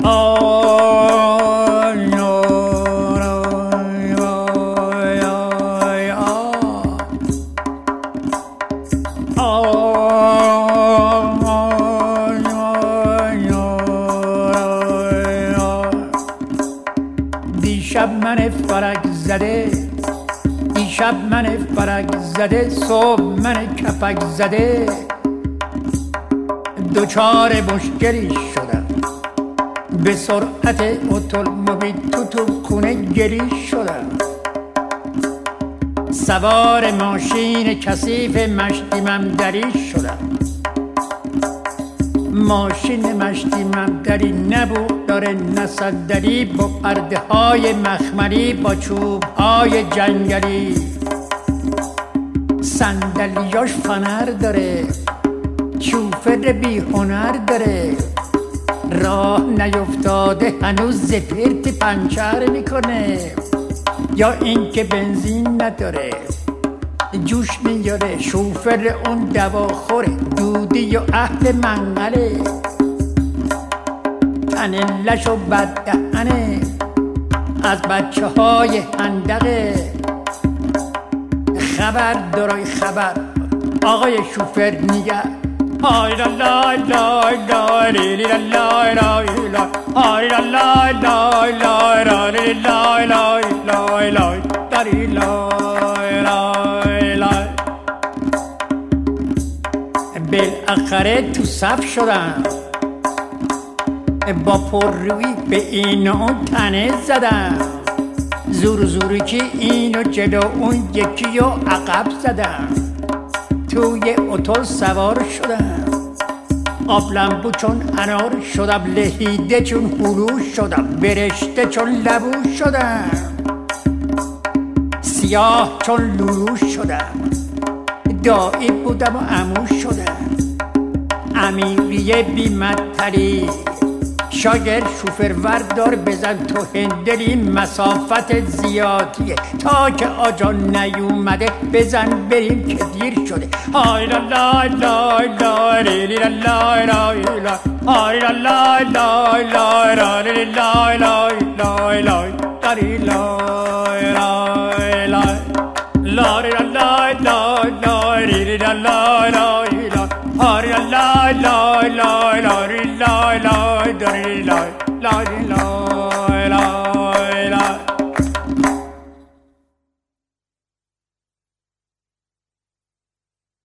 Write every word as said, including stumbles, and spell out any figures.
دیشب من فرق زده دیشب من فرق زده صبح من کپک زده دوچار مشکلی شدم به سرعت اتومبیل تو تو خونه گری شدم سوار ماشین کثیف مشتی ممدری شدم ماشین مشتی ممدری نبود داره نصدری با پرده های مخملی با چوب های جنگلی صندلیاش فنر داره شوفر بی هنر داره راه نیفتاده هنوز زپرت پنچر میکنه یا اینکه بنزین نداره جوش میاره شوفر اون دواخوره دودی و اهل منقله تنلش و بددهنه از بچه های هندقه خبر دارای خبر آقای شوفر نگر آی لا لا لا لا لی لا لا لا لا آی لا لا لا لا لا لی لا لا لا لا لا لا بالاخره تو صف شدم با پررویی به این و اون تنه زدم زور زوری که اینو جلو اون یکی رو عقب زدم توی اتول سوار شدم آبلمبو چون انار شدم لهیده چون هلو شدم برشته چون لبو شدم سیاه چون لولو شدم دایی بودم و عمو شدم امیریه بیمدتری شاگر شوفر وردار بزن تو هندلی مسافت زیادیه تا که آجا نیومده بزن بریم که دیر شده آی لا لا لا لا لی لا لا لا لا آی لا لا لا لا لا لی لا لا لا لا لا لا لا لا لا لا لا لا لا لا لا لا لا لا لا